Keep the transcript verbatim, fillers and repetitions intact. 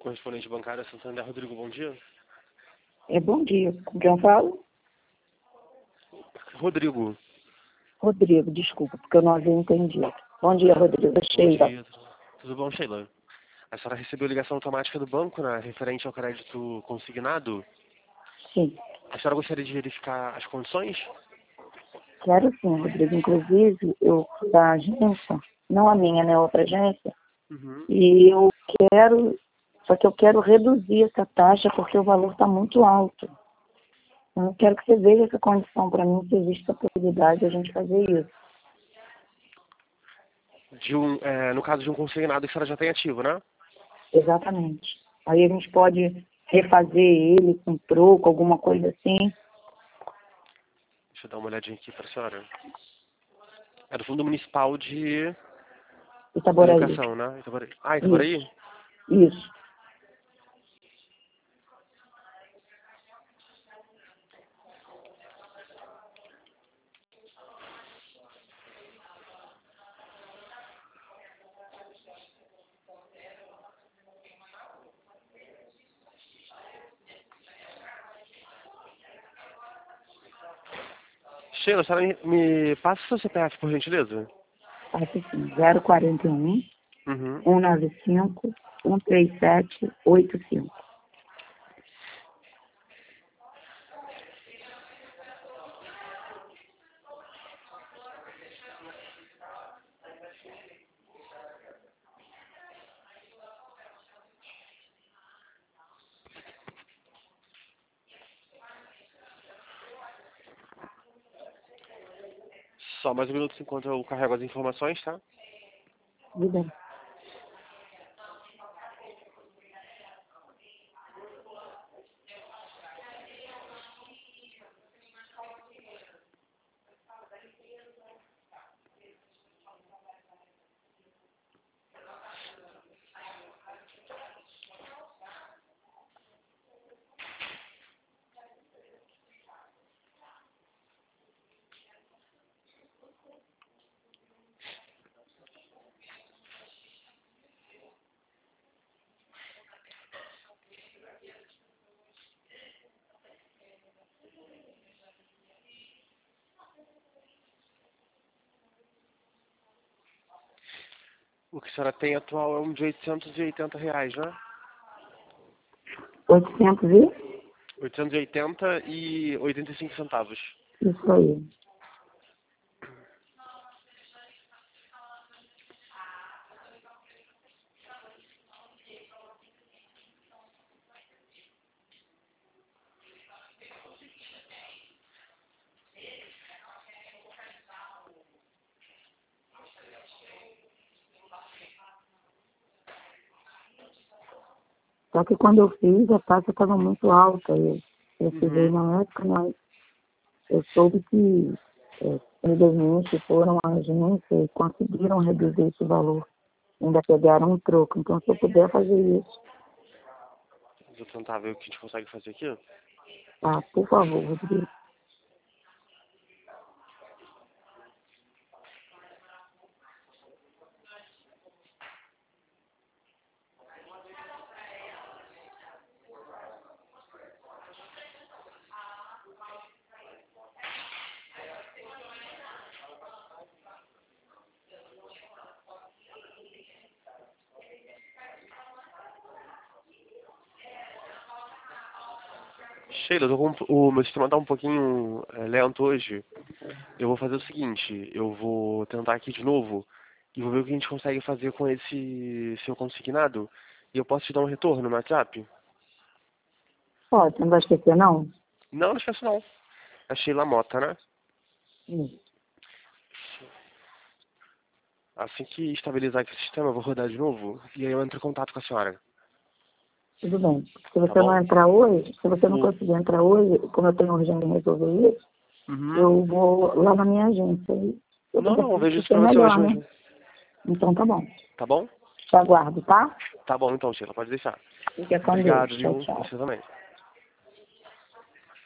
Correspondente bancário Santander, Rodrigo, bom dia. É, bom dia. Com quem eu falo? Rodrigo. Rodrigo, desculpa, porque eu não havia entendido. Bom dia, Rodrigo. Bom Sheila. dia. Tudo bom, Sheila? A senhora recebeu ligação automática do banco, né, referente ao crédito consignado? Sim. A senhora gostaria de verificar as condições? Quero sim, Rodrigo. Inclusive, eu fui da agência, não a minha, né? Outra agência. Uhum. E eu quero, só que eu quero reduzir essa taxa porque o valor está muito alto. Eu quero que você veja essa condição para mim, se existe a possibilidade de a gente fazer isso. De um, é, no caso de um consignado que a senhora já tem ativo, né? Exatamente. Aí a gente pode refazer ele com troco, alguma coisa assim. Deixa eu dar uma olhadinha aqui para a senhora. É do Fundo Municipal de Itaboraí. Educação, né? Itaboraí. Ah, Itaboraí? Isso. Sheila, a senhora me, me passa o seu C P F, por gentileza? Passa assim, zero quarenta e um, Uhum. cento e noventa e cinco, cento e trinta e sete, oitenta e cinco. Só mais um minuto enquanto eu carrego as informações, tá? Tudo bem. O que a senhora tem atual é um de oitocentos e oitenta reais, né? oitocentos e? oitocentos e oitenta e oitenta e cinco centavos. Isso aí. Só que quando eu fiz, a taxa estava muito alta. Eu, eu fiz aí Uhum. na época, mas eu soube que é, simplesmente foram à agência e conseguiram reduzir esse valor. Ainda pegaram um troco. Então, se eu puder fazer isso, Vou tentar ver o que a gente consegue fazer aqui. tá? Por favor, Rodrigo. Sheila, eu tô com, o meu sistema tá um pouquinho é, lento hoje. Eu vou fazer o seguinte, eu vou tentar aqui de novo e vou ver o que a gente consegue fazer com esse seu consignado. E eu posso te dar um retorno no WhatsApp? Pode, você não vai esquecer, não? Não, não esqueço não. A Sheila Mota, né? Isso. Assim que estabilizar aqui o sistema, eu vou rodar de novo e aí eu entro em contato com a senhora. Tudo bem. Se Tá você não bom? entrar hoje, se você não O... conseguir entrar hoje, como eu tenho urgência em resolver isso, Uhum. eu vou lá na minha agência. E eu Não, puder não, eu vejo isso ser pra você hoje melhor, né? mesmo. Então tá bom. Tá bom? Te aguardo, tá? Tá bom então, Sheila, pode deixar. Fica com Deus. Obrigado, Tchau, viu? tchau. Você também.